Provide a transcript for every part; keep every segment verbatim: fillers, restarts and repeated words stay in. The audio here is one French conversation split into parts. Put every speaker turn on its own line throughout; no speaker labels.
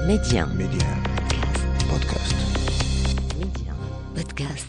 Média.
Média. Podcast.
Média. Podcast.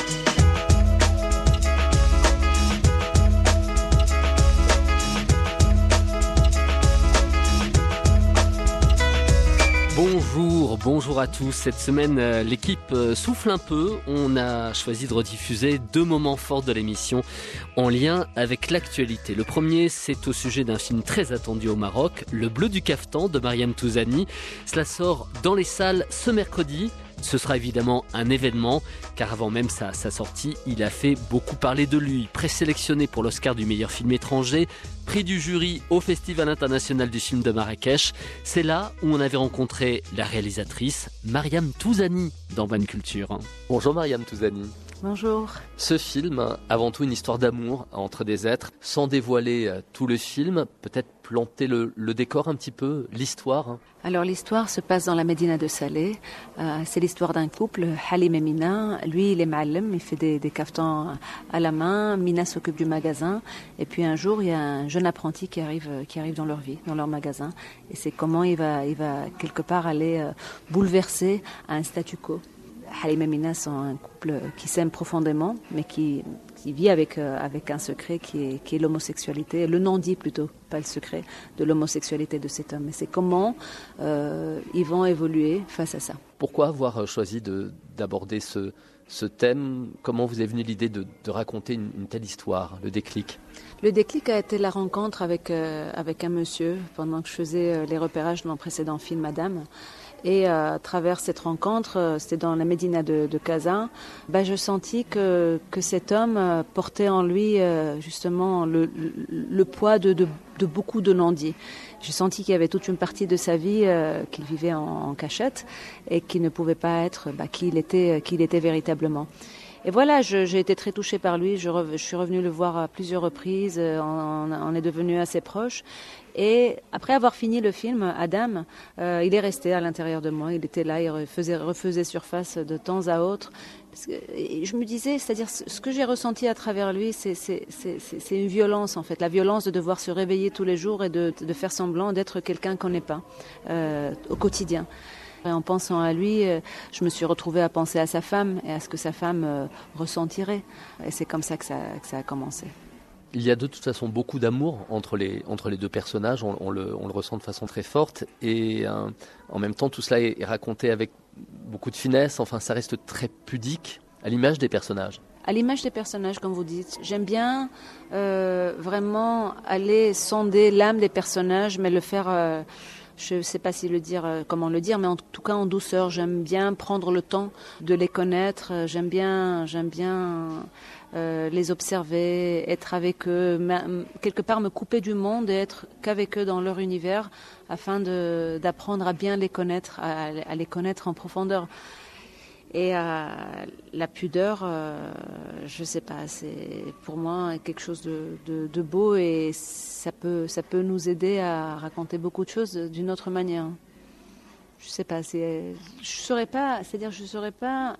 Bonjour, bonjour à tous. Cette semaine, euh, l'équipe euh, souffle un peu. On a choisi de rediffuser deux moments forts de l'émission en lien avec l'actualité. Le premier, c'est au sujet d'un film très attendu au Maroc, Le Bleu du Caftan de Mariam Touzani. Cela sort dans les salles ce mercredi. Ce sera évidemment un événement, car avant même sa, sa sortie, il a fait beaucoup parler de lui. Présélectionné pour l'Oscar du meilleur film étranger, prix du jury au Festival international du film de Marrakech. C'est là où on avait rencontré la réalisatrice Mariam Touzani dans Bonne Culture. Bonjour Mariam Touzani.
Bonjour.
Ce film, avant tout une histoire d'amour entre des êtres, sans dévoiler tout le film, peut-être planter le, le décor un petit peu, l'histoire.
Alors l'histoire se passe dans la Médina de Salé. Euh, c'est l'histoire d'un couple, Halim et Mina. Lui, il est ma'allem, il fait des, des caftans à la main. Mina s'occupe du magasin. Et puis un jour, il y a un jeune apprenti qui arrive, qui arrive dans leur vie, dans leur magasin. Et c'est comment il va, il va quelque part aller euh, bouleverser un statu quo. Halim et Mina sont un couple qui s'aime profondément, mais qui, qui vit avec, euh, avec un secret qui est, qui est l'homosexualité, le non-dit plutôt, pas le secret, de l'homosexualité de cet homme. Et c'est comment euh, ils vont évoluer face à ça.
Pourquoi avoir choisi de, d'aborder ce, ce thème ? Comment vous est venue l'idée de, de raconter une, une telle histoire, le déclic ?
Le déclic a été la rencontre avec, euh, avec un monsieur pendant que je faisais euh, les repérages de mon précédent film, Madame. Et euh, à travers cette rencontre, euh, c'était dans la Médina de, de Casa, bah, je sentis que, que cet homme euh, portait en lui euh, justement le, le, le poids de, de, de beaucoup de non-dits. J'ai senti qu'il y avait toute une partie de sa vie euh, qu'il vivait en, en cachette et qu'il ne pouvait pas être bah, qui il était, qui il était véritablement. Et voilà, je, j'ai été très touchée par lui. Je, re, je suis revenue le voir à plusieurs reprises. On, on est devenus assez proches. Et après avoir fini le film, Adam, euh, il est resté à l'intérieur de moi. Il était là, il refaisait, refaisait surface de temps à autre. Parce que, et je me disais, c'est-à-dire ce que j'ai ressenti à travers lui, c'est, c'est, c'est, c'est une violence en fait. La violence de devoir se réveiller tous les jours et de, de faire semblant d'être quelqu'un qu'on n'est pas euh, au quotidien. Et en pensant à lui, je me suis retrouvée à penser à sa femme et à ce que sa femme euh, ressentirait. Et c'est comme ça que ça, que ça a commencé.
Il y a de toute façon beaucoup d'amour entre les, entre les deux personnages, on, on, le, on le ressent de façon très forte. Et euh, en même temps, tout cela est, est raconté avec beaucoup de finesse, enfin ça reste très pudique, à l'image des personnages.
À l'image des personnages, comme vous dites, j'aime bien euh, vraiment aller sonder l'âme des personnages, mais le faire... Euh, Je ne sais pas si le dire, comment le dire, mais en tout cas en douceur. J'aime bien prendre le temps de les connaître. J'aime bien, j'aime bien euh, les observer, être avec eux, quelque part me couper du monde et être qu'avec eux dans leur univers, afin de, d'apprendre à bien les connaître, à, à les connaître en profondeur. Et euh, la pudeur, euh, je ne sais pas, c'est pour moi quelque chose de, de, de beau et ça peut, ça peut nous aider à raconter beaucoup de choses d'une autre manière. Je ne sais pas, c'est, je saurais pas, c'est-à-dire je ne saurais pas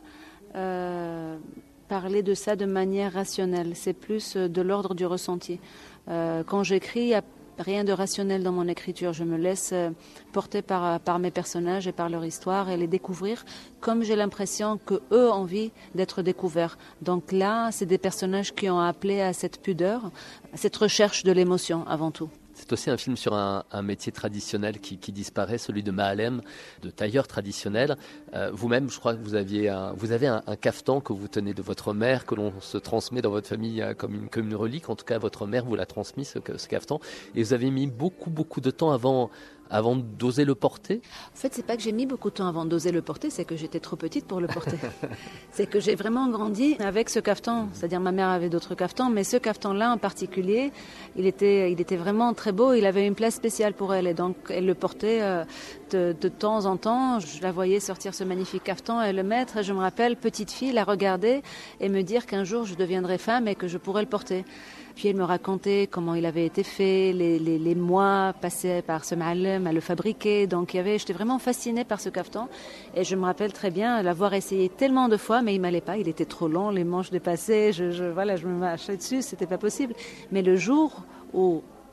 euh, parler de ça de manière rationnelle. C'est plus de l'ordre du ressenti. Euh, quand j'écris, il y a rien de rationnel dans mon écriture. Je me laisse porter par, par mes personnages et par leur histoire et les découvrir comme j'ai l'impression qu'eux ont envie d'être découverts. Donc là, c'est des personnages qui ont appelé à cette pudeur, à cette recherche de l'émotion avant tout.
C'est aussi un film sur un, un métier traditionnel qui, qui disparaît, celui de Ma'allem, de tailleur traditionnel. Euh, vous-même, je crois que vous, aviez un, vous avez un, un caftan que vous tenez de votre mère, que l'on se transmet dans votre famille comme une, comme une relique. En tout cas, votre mère vous l'a transmis, ce, ce caftan. Et vous avez mis beaucoup, beaucoup de temps avant... avant d'oser le porter ?
En fait, c'est pas que j'ai mis beaucoup de temps avant d'oser le porter, c'est que j'étais trop petite pour le porter. C'est que j'ai vraiment grandi avec ce caftan. C'est-à-dire, ma mère avait d'autres caftans, mais ce caftan-là en particulier, il était, il était vraiment très beau. Il avait une place spéciale pour elle, et donc elle le portait euh, de, de temps en temps. Je la voyais sortir ce magnifique caftan et le mettre. Et je me rappelle, petite fille, la regarder et me dire qu'un jour je deviendrai femme et que je pourrais le porter. Puis elle me racontait comment il avait été fait, les, les, les mois passés par ce ma'allem à le fabriquer. Donc il y avait, j'étais vraiment fascinée par ce caftan. Et je me rappelle très bien l'avoir essayé tellement de fois, mais il m'allait pas. Il était trop long, les manches dépassaient. Je, je, voilà, je me marchais dessus, c'était pas possible. Mais le jour où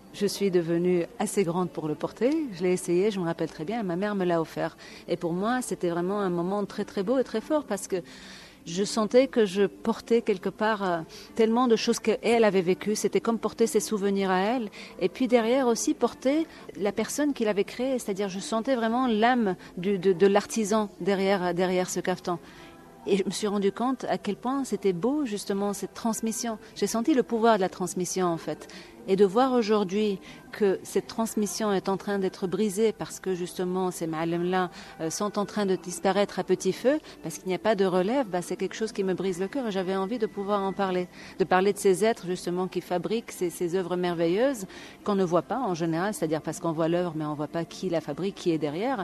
Je suis devenue assez grande pour le porter. Je l'ai essayé, je me rappelle très bien. Ma mère me l'a offert. Et pour moi, c'était vraiment un moment très très beau et très fort parce que je sentais que je portais quelque part euh, tellement de choses qu'elle avait vécues. C'était comme porter ses souvenirs à elle. Et puis derrière aussi porter la personne qui l'avait créé. C'est-à-dire je sentais vraiment l'âme du, de, de l'artisan derrière, derrière ce caftan. Et je me suis rendu compte à quel point c'était beau justement cette transmission. J'ai senti le pouvoir de la transmission en fait. Et de voir aujourd'hui que cette transmission est en train d'être brisée parce que justement ces ma'alem-là euh, sont en train de disparaître à petit feu, parce qu'il n'y a pas de relève, bah, c'est quelque chose qui me brise le cœur et j'avais envie de pouvoir en parler. De parler de ces êtres justement qui fabriquent ces, ces œuvres merveilleuses qu'on ne voit pas en général, c'est-à-dire parce qu'on voit l'œuvre mais on ne voit pas qui la fabrique, qui est derrière.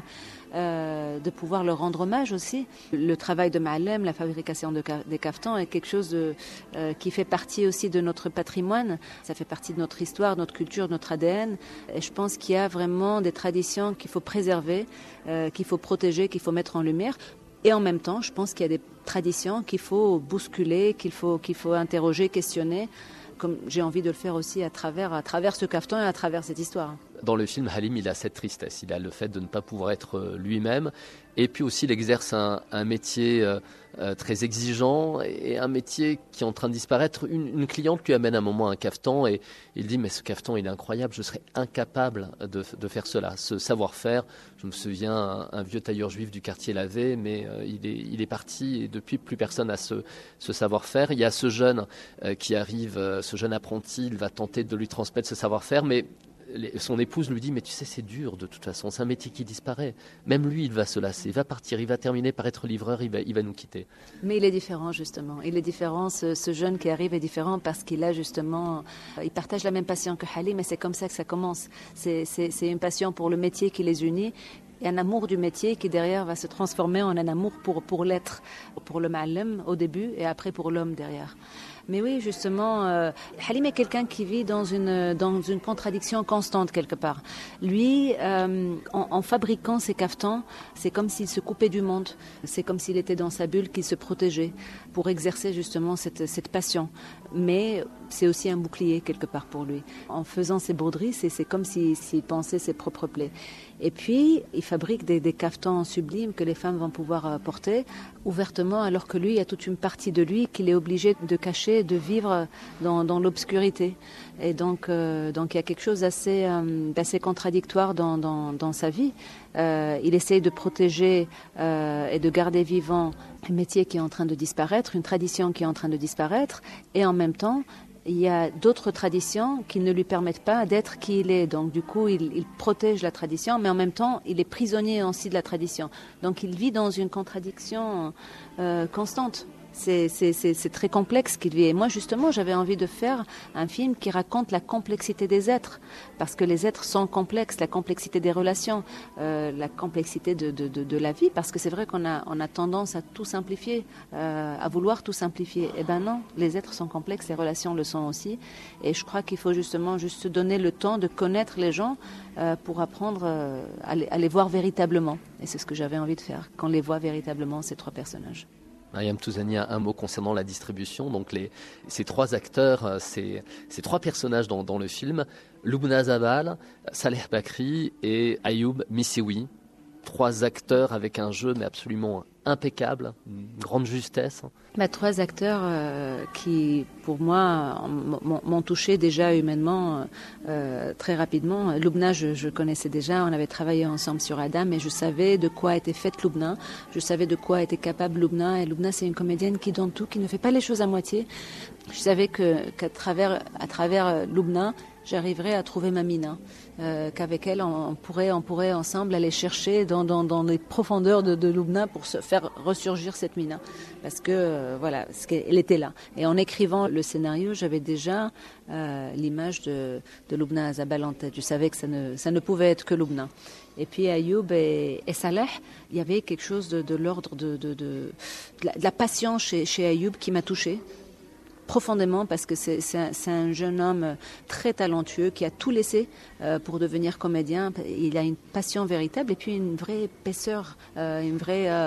Euh, de pouvoir leur rendre hommage aussi. Le travail de Ma'alem, la fabrication de ca- des caftans est quelque chose de, euh, qui fait partie aussi de notre patrimoine, ça fait partie de notre histoire, notre culture, notre A D N. Et je pense qu'il y a vraiment des traditions qu'il faut préserver, euh, qu'il faut protéger, qu'il faut mettre en lumière. Et en même temps, je pense qu'il y a des traditions qu'il faut bousculer, qu'il faut, qu'il faut interroger, questionner, comme j'ai envie de le faire aussi à travers, à travers ce caftan et à travers cette histoire.
Dans le film, Halim, il a cette tristesse. Il a le fait de ne pas pouvoir être lui-même. Et puis aussi, il exerce un, un métier euh, euh, très exigeant et un métier qui est en train de disparaître. Une, une cliente lui amène à un moment un caftan et il dit « Mais ce caftan, il est incroyable. Je serais incapable de, de faire cela. Ce savoir-faire, je me souviens, un, un vieux tailleur juif du quartier l'avait, mais euh, il, est, il est parti et depuis, plus personne n'a ce, ce savoir-faire. Il y a ce jeune euh, qui arrive, euh, ce jeune apprenti, il va tenter de lui transmettre ce savoir-faire, mais son épouse lui dit « Mais tu sais, c'est dur de toute façon, c'est un métier qui disparaît. Même lui, il va se lasser, il va partir, il va terminer par être livreur, il va, il va nous quitter. »
Mais il est différent, justement. Il est différent, ce, ce jeune qui arrive est différent parce qu'il a justement... Il partage la même passion que Halim, et c'est comme ça que ça commence. C'est, c'est, c'est une passion pour le métier qui les unit, et un amour du métier qui derrière va se transformer en un amour pour, pour l'être, pour le ma'alem au début, et après pour l'homme derrière. Mais oui, justement, euh, Halim est quelqu'un qui vit dans une, dans une contradiction constante quelque part. Lui, euh, en, en fabriquant ses caftans, c'est comme s'il se coupait du monde. C'est comme s'il était dans sa bulle, qu'il se protégeait pour exercer justement cette, cette passion. Mais c'est aussi un bouclier quelque part pour lui. En faisant ses broderies, c'est, c'est comme s'il, s'il pensait ses propres plaies. Et puis, il fabrique des, des caftans sublimes que les femmes vont pouvoir porter ouvertement, alors que lui, il y a toute une partie de lui qu'il est obligé de cacher, de vivre dans, dans l'obscurité. Et donc, euh, donc, il y a quelque chose d'assez, euh, d'assez contradictoire dans, dans, dans sa vie. Euh, il essaye de protéger euh, et de garder vivant un métier qui est en train de disparaître, une tradition qui est en train de disparaître, et en même temps, il y a d'autres traditions qui ne lui permettent pas d'être qui il est. Donc du coup, il, il protège la tradition, mais en même temps, il est prisonnier aussi de la tradition. Donc il vit dans une contradiction euh, constante. C'est, c'est, c'est, c'est très complexe qu'il vit. Et moi, justement, j'avais envie de faire un film qui raconte la complexité des êtres. Parce que les êtres sont complexes, la complexité des relations, euh, la complexité de, de, de, de la vie. Parce que c'est vrai qu'on a, on a tendance à tout simplifier, euh, à vouloir tout simplifier. Eh ben non, les êtres sont complexes, les relations le sont aussi. Et je crois qu'il faut justement juste se donner le temps de connaître les gens euh, pour apprendre euh, à, les, à les voir véritablement. Et c'est ce que j'avais envie de faire, qu'on les voit véritablement, ces trois personnages.
Mariam Touzani, un mot concernant la distribution. Donc les, ces trois acteurs, ces, ces trois personnages dans, dans le film, Lubna Zabal, Saleh Bakri et Ayoub Missioui. Trois acteurs avec un jeu mais absolument impeccable, une grande justesse.
Bah, trois acteurs euh, qui, pour moi, m'ont, m'ont touché déjà humainement euh, très rapidement. Lubna, je, je connaissais déjà, on avait travaillé ensemble sur Adam et je savais de quoi était faite Lubna. Je savais de quoi était capable Lubna. Et Lubna, c'est une comédienne qui donne tout, qui ne fait pas les choses à moitié. Je savais que, qu'à travers, à travers Lubna, j'arriverais à trouver ma Mina, euh, qu'avec elle, on, on, pourrait, on pourrait ensemble aller chercher dans, dans, dans les profondeurs de, de Lubna pour se faire ressurgir cette Mina. Parce que, euh, voilà, parce qu'elle était là. Et en écrivant le scénario, j'avais déjà euh, l'image de, de Lubna Zabal en tête. Je savais que ça ne, ça ne pouvait être que Lubna. Et puis Ayoub et, et Saleh, il y avait quelque chose de, de l'ordre de, de, de, de, la, de la passion chez, chez Ayoub qui m'a touchée. Profondément, parce que c'est, c'est, un, c'est un jeune homme très talentueux qui a tout laissé euh, pour devenir comédien. Il a une passion véritable et puis une vraie épaisseur, euh, une vraie, euh,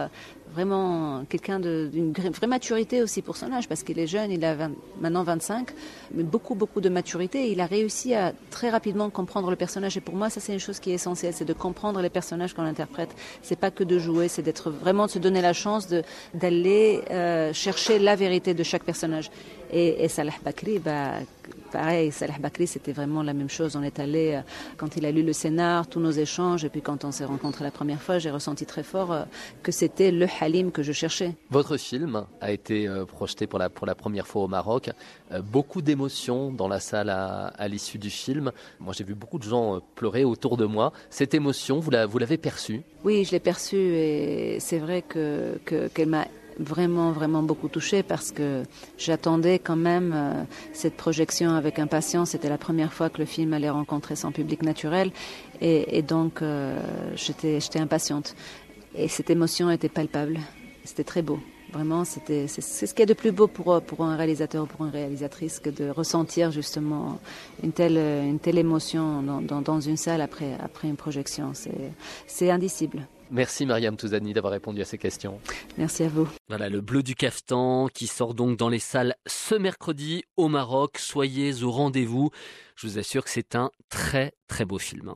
vraiment quelqu'un de, d'une vraie maturité aussi pour son âge, parce qu'il est jeune, il a vingt, maintenant vingt-cinq, mais beaucoup, beaucoup de maturité. Il a réussi à très rapidement comprendre le personnage. Et pour moi, ça, c'est une chose qui est essentielle, c'est de comprendre les personnages qu'on interprète. C'est pas que de jouer, c'est d'être vraiment, de se donner la chance de, d'aller euh, chercher la vérité de chaque personnage. Et, et Salah Bakri, bah, pareil, Salah Bakri, c'était vraiment la même chose. On est allé, euh, quand il a lu le scénar, tous nos échanges, et puis quand on s'est rencontrés la première fois, j'ai ressenti très fort euh, que c'était le Halim que je cherchais.
Votre film a été euh, projeté pour la, pour la première fois au Maroc. Euh, beaucoup d'émotions dans la salle à, à l'issue du film. Moi, j'ai vu beaucoup de gens euh, pleurer autour de moi. Cette émotion, vous, la, vous l'avez perçue ?
Oui, je l'ai perçue, et c'est vrai que, que, qu'elle m'a vraiment, vraiment beaucoup touchée, parce que j'attendais quand même euh, cette projection avec impatience. C'était la première fois que le film allait rencontrer son public naturel, et, et donc euh, j'étais, j'étais impatiente. Et cette émotion était palpable. C'était très beau. Vraiment, c'était, c'est, c'est ce qu'il y a de plus beau pour, pour un réalisateur ou pour une réalisatrice, que de ressentir justement une telle, une telle émotion dans, dans, dans une salle après, après une projection. C'est, c'est indicible.
Merci Mariam Touzani d'avoir répondu à ces questions.
Merci à vous.
Voilà, le Bleu du Caftan qui sort donc dans les salles ce mercredi au Maroc. Soyez au rendez-vous. Je vous assure que c'est un très très beau film.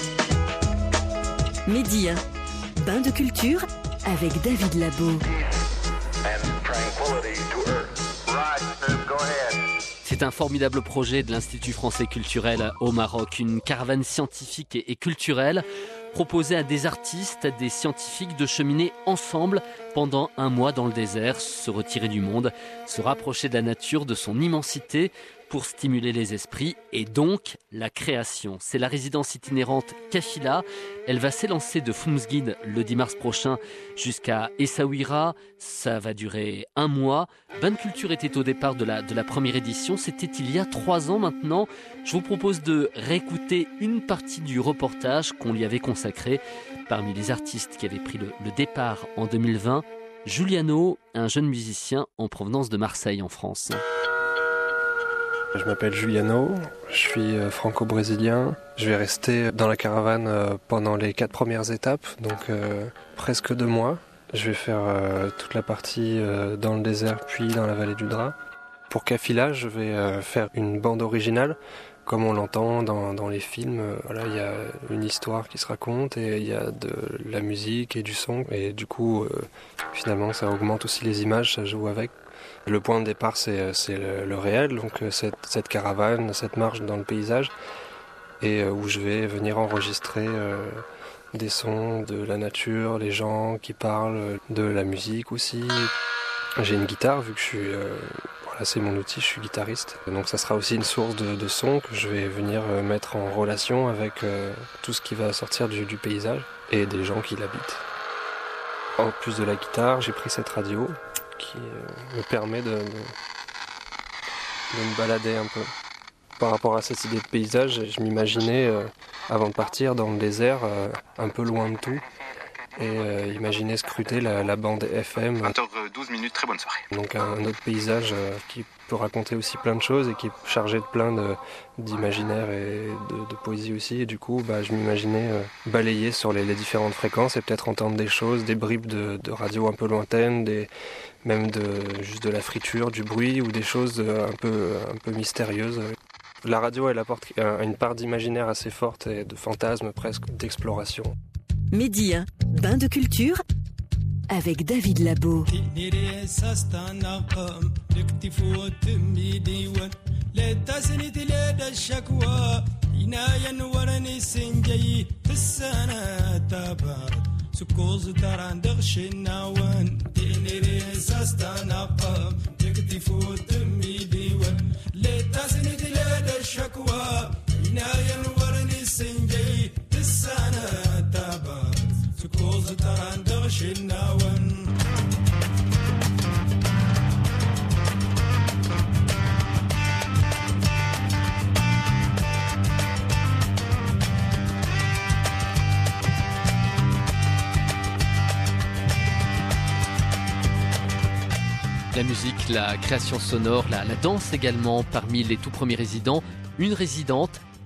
Midi un, bain de culture avec David Labo.
C'est un formidable projet de l'Institut français culturel au Maroc, une caravane scientifique et culturelle proposée à des artistes, à des scientifiques de cheminer ensemble pendant un mois dans le désert, se retirer du monde, se rapprocher de la nature, de son immensité, pour stimuler les esprits et donc la création. C'est la résidence itinérante Kafila. Elle va s'élancer de Foumsguide le dix mars prochain jusqu'à Essaouira. Ça va durer un mois. Bain de Culture était au départ de la, de la première édition. C'était il y a trois ans maintenant. Je vous propose de réécouter une partie du reportage qu'on lui avait consacré. Parmi les artistes qui avaient pris le, le départ en deux mille vingt, Juliano, un jeune musicien en provenance de Marseille en France.
Je m'appelle Juliano, je suis franco-brésilien. Je vais rester dans la caravane pendant les quatre premières étapes, donc euh, presque deux mois. Je vais faire euh, toute la partie euh, dans le désert puis dans la vallée du Dra. Pour Kafila, je vais euh, faire une bande originale, comme on l'entend dans, dans les films. Euh, voilà, il y a une histoire qui se raconte et il y a de la musique et du son. Et du coup, euh, finalement, ça augmente aussi les images, ça joue avec. Le point de départ, c'est, c'est le, le réel, donc cette, cette caravane, cette marche dans le paysage, et où je vais venir enregistrer euh, des sons de la nature, les gens qui parlent, de la musique aussi. J'ai une guitare, vu que je suis, euh, voilà, c'est mon outil, je suis guitariste. Donc ça sera aussi une source de, de son que je vais venir mettre en relation avec euh, tout ce qui va sortir du, du paysage et des gens qui l'habitent. En plus de la guitare, j'ai pris cette radio qui euh, me permet de, de, de me balader un peu. Par rapport à cette idée de paysage, je m'imaginais, euh, avant de partir dans le désert, euh, un peu loin de tout, et euh, imaginer scruter la, la bande F M.
vingt heures douze minutes, très bonne soirée.
Donc un, un autre paysage euh, qui peut raconter aussi plein de choses et qui est chargé de plein de, d'imaginaire et de, de poésie aussi. Et du coup, bah, je m'imaginais euh, balayer sur les, les différentes fréquences et peut-être entendre des choses, des bribes de, de radio un peu lointaines, des, même de, juste de la friture, du bruit ou des choses un peu, un peu mystérieuses. La radio, elle apporte une part d'imaginaire assez forte et de fantasme presque, d'exploration.
Midi un, bain de culture avec David Labo.
سكوز تران دغش النوان دينيري ساستانا قام تكتي فوت مي ديوان لتاسني دلاد الشكوى عناية ورني سنجي تسانا تابا سكوز تران دغش النوان
La musique, la création sonore, la, la danse également parmi les tout premiers résidents. Une résidente,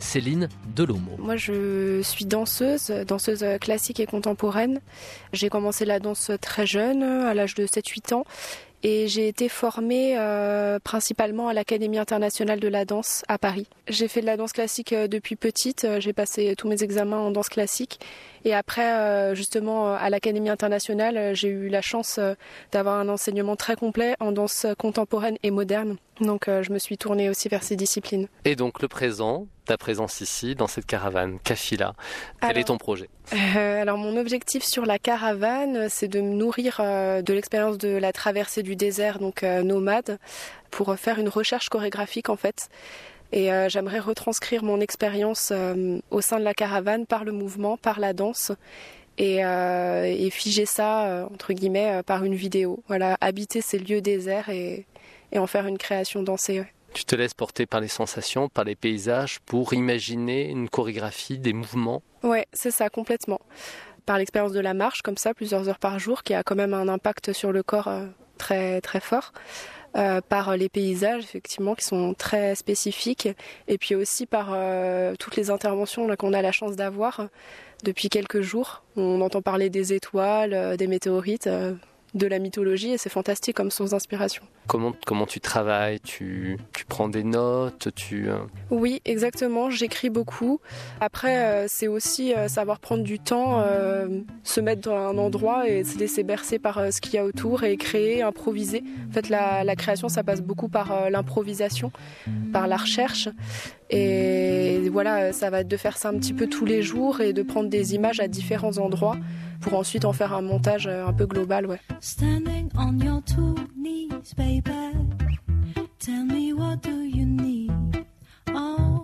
Céline Delomo.
Moi, je suis danseuse, danseuse classique et contemporaine. J'ai commencé la danse très jeune, à l'âge de sept huit ans. Et j'ai été formée euh, principalement à l'Académie internationale de la danse à Paris. J'ai fait de la danse classique euh, depuis petite, j'ai passé tous mes examens en danse classique. Et après, euh, justement, à l'Académie internationale, j'ai eu la chance euh, d'avoir un enseignement très complet en danse contemporaine et moderne. Donc euh, je me suis tournée aussi vers ces disciplines.
Et donc le présent, ta présence ici, dans cette caravane, Kafila, quel
alors,
est ton projet ?
euh, Alors mon objectif sur la caravane, c'est de me nourrir euh, de l'expérience de la traversée du désert, donc euh, nomade, pour faire une recherche chorégraphique en fait. Et euh, j'aimerais retranscrire mon expérience euh, au sein de la caravane par le mouvement, par la danse. Et, euh, et figer ça, euh, entre guillemets, euh, par une vidéo. Voilà, habiter ces lieux déserts et, et en faire une création dansée. Ouais.
Tu te laisses porter par les sensations, par les paysages, pour imaginer une chorégraphie, des mouvements ?
Ouais, c'est ça, complètement. Par l'expérience de la marche, comme ça, plusieurs heures par jour, qui a quand même un impact sur le corps euh, très, très fort. Euh, par les paysages, effectivement, qui sont très spécifiques. Et puis aussi par euh, toutes les interventions là, qu'on a la chance d'avoir depuis quelques jours. On entend parler des étoiles, euh, des météorites, euh, de la mythologie, et c'est fantastique comme source d'inspiration.
Comment, comment tu travailles ? tu, tu prends des notes tu...
Oui, exactement, j'écris beaucoup. Après, euh, c'est aussi euh, savoir prendre du temps, euh, se mettre dans un endroit et se laisser bercer par euh, ce qu'il y a autour et créer, improviser. En fait, la, la création, ça passe beaucoup par euh, l'improvisation, par la recherche. Et voilà, ça va être de faire ça un petit peu tous les jours et de prendre des images à différents endroits pour ensuite en faire un montage un peu global, ouais.
Standing on your two knees, baby. Tell me what do you need? Oh,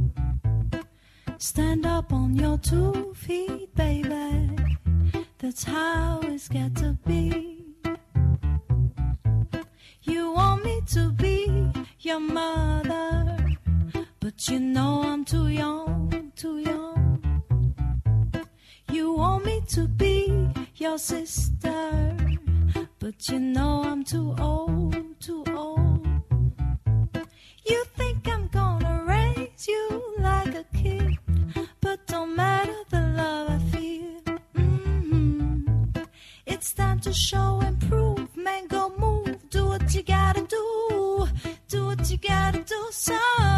stand up on your two feet, baby. That's how it's got to be. You want me to be your mother, but you know I'm too young, too young. You want me to be your sister, but you know I'm too old, too old. You think I'm gonna raise you like a kid, but don't matter the love I feel. Mm-hmm. It's time to show and prove, man, go move, do what you gotta do, do what you gotta do. So,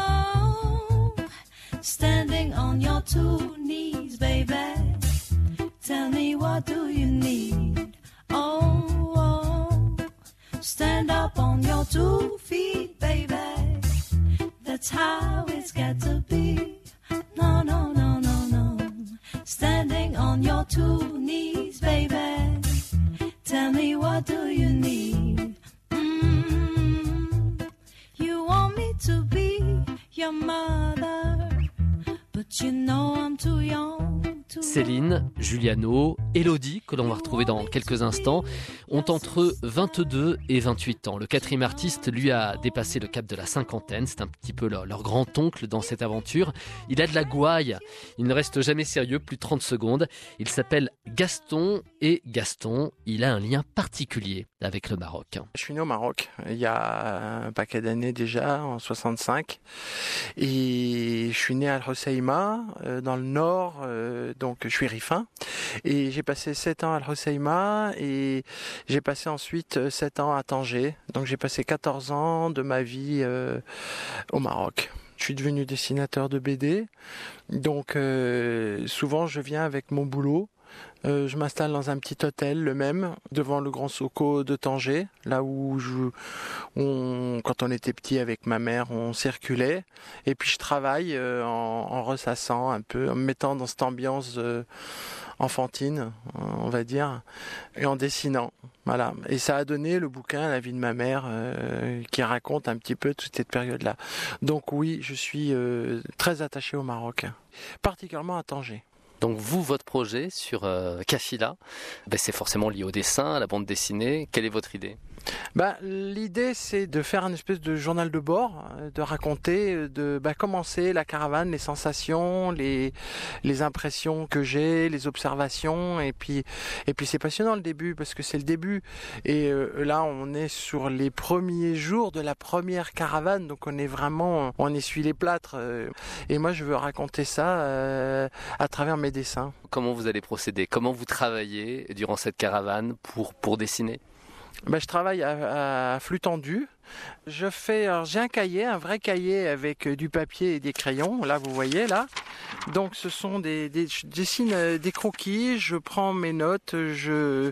standing on your two knees, baby. Tell me what do you need? Oh, oh, stand up on your two feet, baby. That's how it's got to be. No, no, no, no, no. Standing on your two knees, baby. Tell me what do you need? Mm-hmm. You want me to be your mother, but you know I'm too young.
Céline, Juliano, Elodie, que l'on va retrouver dans quelques instants, ont entre vingt-deux et vingt-huit ans. Le quatrième artiste, lui, a dépassé le cap de la cinquantaine. C'est un petit peu leur, leur grand-oncle dans cette aventure. Il a de la gouaille. Il ne reste jamais sérieux, plus de trente secondes. Il s'appelle Gaston et Gaston, il a un lien particulier avec le Maroc.
Je suis né au Maroc il y a un paquet d'années déjà, en soixante-cinq. Et je suis né à Al Hoceima, dans le nord, donc je suis rifin. Et j'ai passé sept ans à Al Hoceima et j'ai passé ensuite sept ans à Tanger. Donc j'ai passé quatorze ans de ma vie euh, au Maroc. Je suis devenu dessinateur de B D. Donc euh, souvent je viens avec mon boulot. Euh, je m'installe dans un petit hôtel, le même, devant le Grand Soko de Tanger, là où je, on, quand on était petit avec ma mère, on circulait. Et puis je travaille euh, en, en ressassant un peu, en me mettant dans cette ambiance euh, enfantine, on va dire, et en dessinant. Voilà. Et ça a donné le bouquin La vie de ma mère, euh, qui raconte un petit peu toute cette période-là. Donc oui, je suis euh, très attaché au Maroc, particulièrement à Tanger.
Donc vous, votre projet sur euh, Kafila, ben c'est forcément lié au dessin, à la bande dessinée. Quelle est votre idée ?
Bah, l'idée, c'est de faire une espèce de journal de bord, de raconter, de bah, commencer la caravane, les sensations, les les impressions que j'ai, les observations, et puis et puis c'est passionnant le début parce que c'est le début. Et euh, là, on est sur les premiers jours de la première caravane, donc on est vraiment, on essuie les plâtres. Euh, et moi, je veux raconter ça euh, à travers mes dessins.
Comment vous allez procéder? Comment vous travaillez durant cette caravane pour pour dessiner?
Ben, je travaille à, à flux tendu. Je fais, alors j'ai un cahier, un vrai cahier avec du papier et des crayons. Là, vous voyez là. Donc, ce sont des, des je dessine des croquis. Je prends mes notes, je,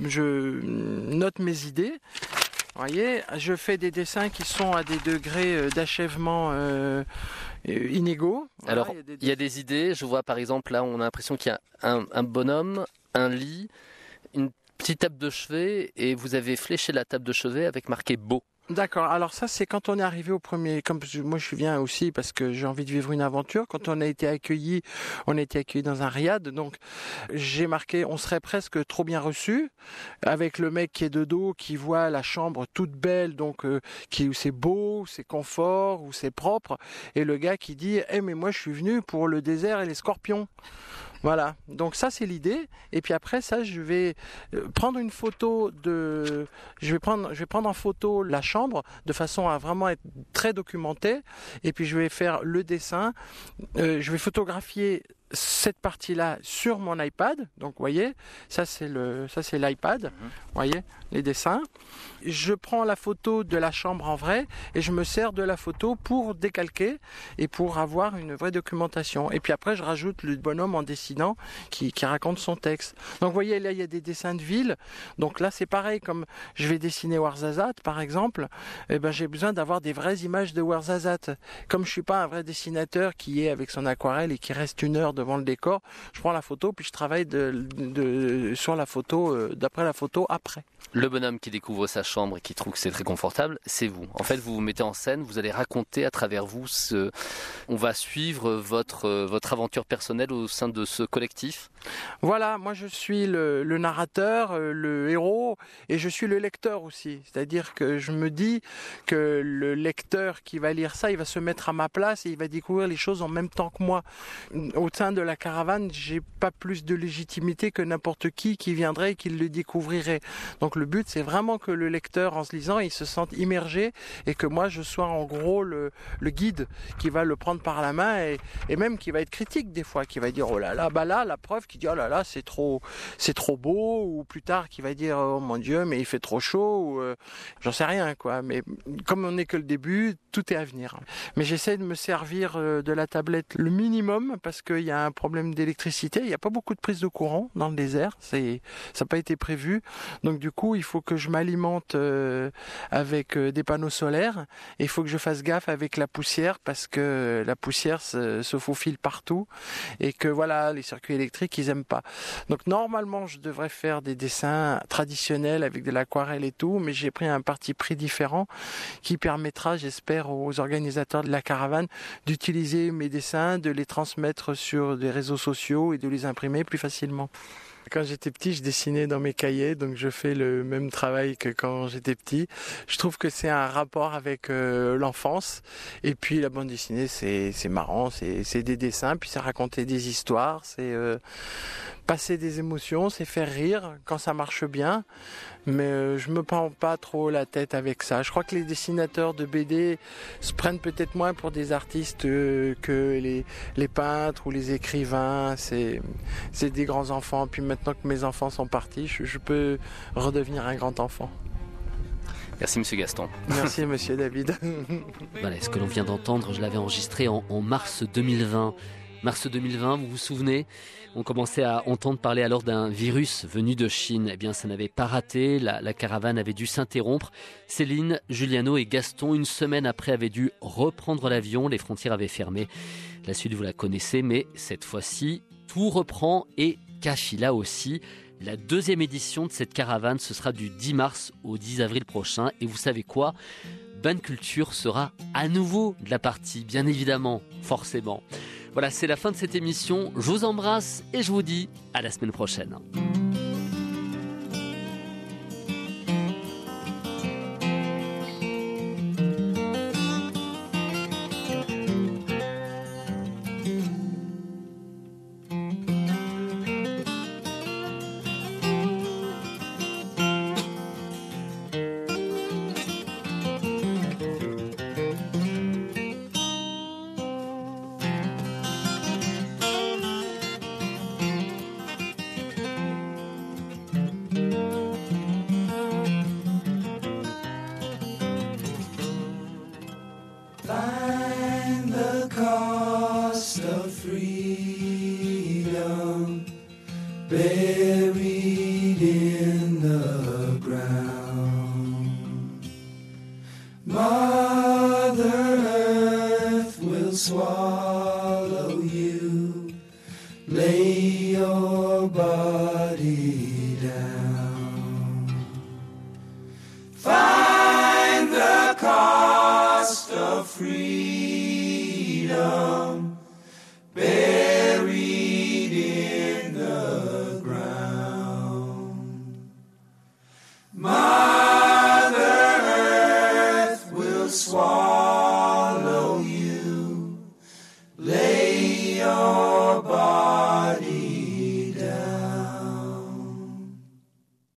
je note mes idées. Vous voyez, je fais des dessins qui sont à des degrés d'achèvement euh, inégaux. Voilà,
alors,
il y, a des...
il y a des idées. Je vois par exemple là, on a l'impression qu'il y a un, un bonhomme, un lit, une petite table de chevet, et vous avez fléché la table de chevet avec marqué beau.
D'accord, alors ça c'est quand on est arrivé au premier, comme moi je viens aussi parce que j'ai envie de vivre une aventure, quand on a été accueillis, on a été accueillis dans un riad, donc j'ai marqué on serait presque trop bien reçu, avec le mec qui est de dos, qui voit la chambre toute belle, donc euh, qui, où c'est beau, où c'est confort, où c'est propre, et le gars qui dit eh mais moi je suis venu pour le désert et les scorpions. Voilà, donc ça c'est l'idée. Et puis après ça, je vais prendre une photo de, je vais prendre, je vais prendre en photo la chambre de façon à vraiment être très documentée. Et puis je vais faire le dessin. Euh, je vais photographier cette partie-là sur mon iPad. Donc vous voyez, ça c'est le, ça c'est l'iPad. Mmh. Vous voyez les dessins. Je prends la photo de la chambre en vrai et je me sers de la photo pour décalquer et pour avoir une vraie documentation. Et puis après, je rajoute le bonhomme en dessinant qui, qui raconte son texte. Donc vous voyez, là, il y a des dessins de ville. Donc là, c'est pareil. Comme je vais dessiner Ouarzazate, par exemple, eh ben, j'ai besoin d'avoir des vraies images de Ouarzazate. Comme je suis pas un vrai dessinateur qui est avec son aquarelle et qui reste une heure devant le décor, je prends la photo puis je travaille de, de, de, sur la photo, euh, d'après la photo après.
Le bonhomme qui découvre sa chambre et qui trouve que c'est très confortable, c'est vous. En fait, vous vous mettez en scène, vous allez raconter à travers vous ce... On va suivre votre, votre aventure personnelle au sein de ce collectif.
Voilà, moi je suis le, le narrateur, le héros, et je suis le lecteur aussi. C'est-à-dire que je me dis que le lecteur qui va lire ça, il va se mettre à ma place et il va découvrir les choses en même temps que moi. Au sein de la caravane, j'ai pas plus de légitimité que n'importe qui qui viendrait et qui le découvrirait. Donc le but, c'est vraiment que le lecteur, en se lisant, il se sente immergé et que moi, je sois en gros le, le guide qui va le prendre par la main et, et même qui va être critique des fois, qui va dire oh là là, bah là, la preuve, qui dit oh là là, c'est trop, c'est trop beau, ou plus tard qui va dire oh mon Dieu, mais il fait trop chaud, ou euh, j'en sais rien quoi. Mais comme on n'est que le début, tout est à venir. Mais j'essaie de me servir de la tablette le minimum parce qu'il y a un problème d'électricité. Il n'y a pas beaucoup de prise de courant dans le désert, c'est, ça n'a pas été prévu. Donc du coup, il faut que je m'alimente euh, avec euh, des panneaux solaires et il faut que je fasse gaffe avec la poussière parce que la poussière se, se faufile partout et que voilà, les circuits électriques, ils aiment pas. Donc normalement, je devrais faire des dessins traditionnels avec de l'aquarelle et tout, mais j'ai pris un parti pris différent qui permettra, j'espère, aux organisateurs de la caravane d'utiliser mes dessins, de les transmettre sur des réseaux sociaux et de les imprimer plus facilement. Quand j'étais petit, je dessinais dans mes cahiers, donc je fais le même travail que quand j'étais petit. Je trouve que c'est un rapport avec euh, l'enfance. Et puis la bande dessinée, c'est c'est marrant, c'est c'est des dessins, puis c'est raconter des histoires, c'est euh, passer des émotions, c'est faire rire quand ça marche bien. Mais euh, je me prends pas trop la tête avec ça. Je crois que les dessinateurs de B D se prennent peut-être moins pour des artistes euh, que les les peintres ou les écrivains. C'est c'est des grands enfants. Puis maintenant que mes enfants sont partis, je, je peux redevenir un grand enfant.
Merci Monsieur Gaston.
Merci Monsieur David.
Voilà, ce que l'on vient d'entendre, je l'avais enregistré en, en mars deux mille vingt. Mars deux mille vingt, vous vous souvenez, on commençait à entendre parler alors d'un virus venu de Chine. Eh bien, ça n'avait pas raté, la, la caravane avait dû s'interrompre. Céline, Juliano et Gaston, une semaine après, avaient dû reprendre l'avion, les frontières avaient fermé. La suite, vous la connaissez, mais cette fois-ci, tout reprend et Kafi là aussi. La deuxième édition de cette caravane, ce sera du dix mars au dix avril prochain. Et vous savez quoi ? Ban Culture sera à nouveau de la partie, bien évidemment, forcément. Voilà, c'est la fin de cette émission. Je vous embrasse et je vous dis à la semaine prochaine.
Lay your body down. Find the cost of freedom.